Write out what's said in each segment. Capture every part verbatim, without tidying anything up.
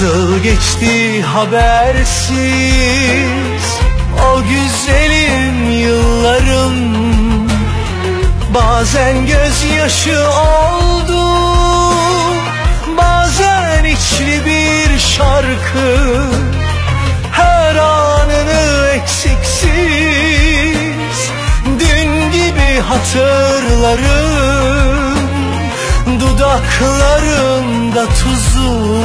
Nasıl geçti habersiz o güzelim yıllarım. Bazen gözyaşı oldu, bazen içli bir şarkı. Her anını eksiksiz dün gibi hatırlarım. Dudaklarımda tuzu,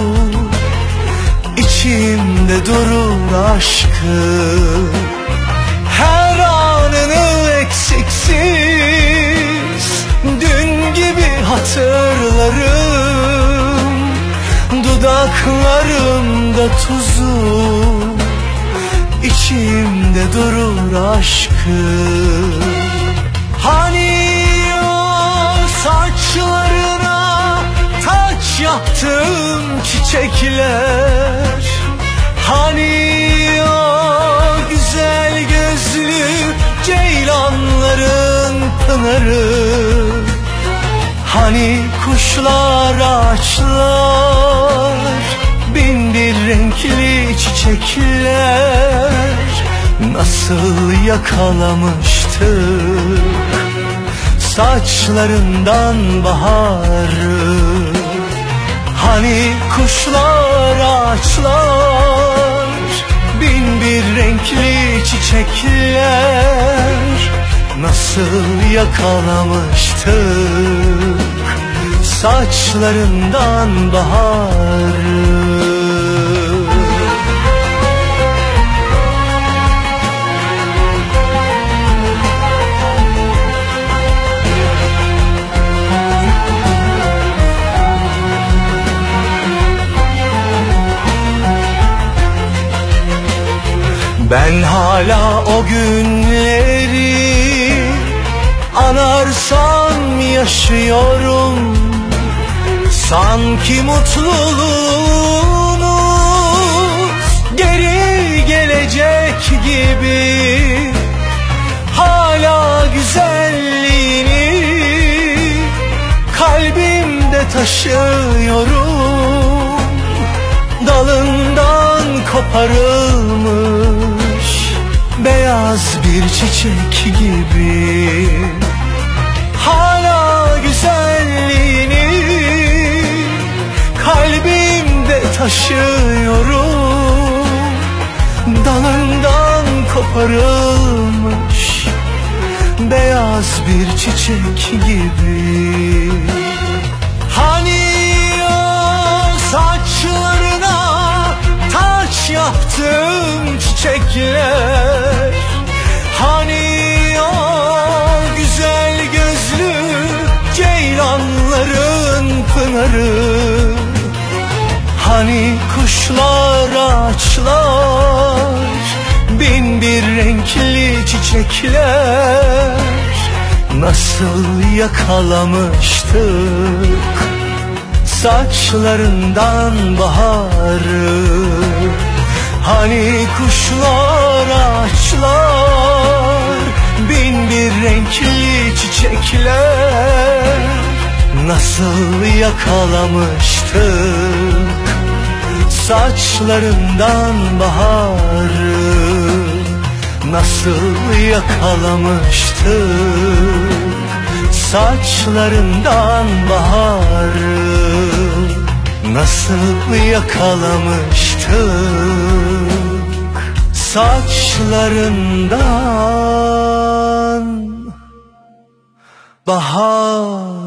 içimde durur aşkı. Her anını eksiksiz dün gibi hatırlarım. Dudaklarımda tuzu, içimde durur aşkı. Hani o saçlarına taç yaptım çiçekler, hani o güzel gözlü ceylanların pınarı, hani kuşlar, ağaçlar, bin bir renkli çiçekler. Nasıl yakalamıştık saçlarından baharı. Hani kuşlar, ağaçlar, bin bir renkli çiçekler. Nasıl yakalamıştık saçlarından baharı. Ben hala o günleri anarsam yaşıyorum. Sanki mutluluğunuz geri gelecek gibi. Hala güzelliğini kalbimde taşıyorum. Dalından koparılmış beyaz bir çiçek gibi. Hala güzelliğini kalbimde taşıyorum. Dalından koparılmış beyaz bir çiçek gibi. Hani o saçlarına taç yaptım çiçekler, hani o güzel gözlü ceylanların pınarı, hani kuşlar, ağaçlar, bin bir renkli çiçekler. Nasıl yakalamıştık saçlarından baharı. Hani kuşlar, ağaçlar, bin bir renkli çiçekler. Nasıl yakalamıştık saçlarından baharı. Nasıl yakalamıştık saçlarından baharı. Nasıl yakalamıştık saçlarından bahar.